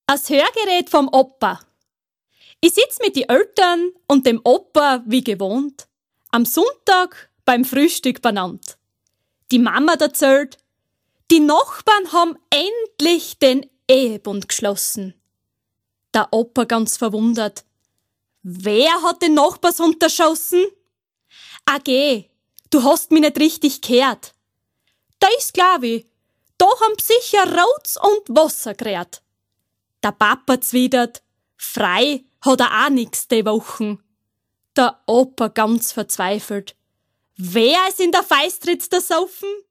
Ein Hörgerät vom Opa. Ich sitz mit den Eltern und dem Opa wie gewohnt, am Sonntag beim Frühstück benannt. Die Mama erzählt, die Nachbarn haben endlich den Ehebund geschlossen. Der Opa ganz verwundert. Wer hat den Nachbarshund erschossen? Geh, du hast mich nicht richtig gehört. Da ist glaub ich, da haben sicher Rotz und Wasser gerät. Der Papa zwidert, frei hat er auch nix die Wochen. Der Opa ganz verzweifelt. Wer ist in der Feistritz der Saufen?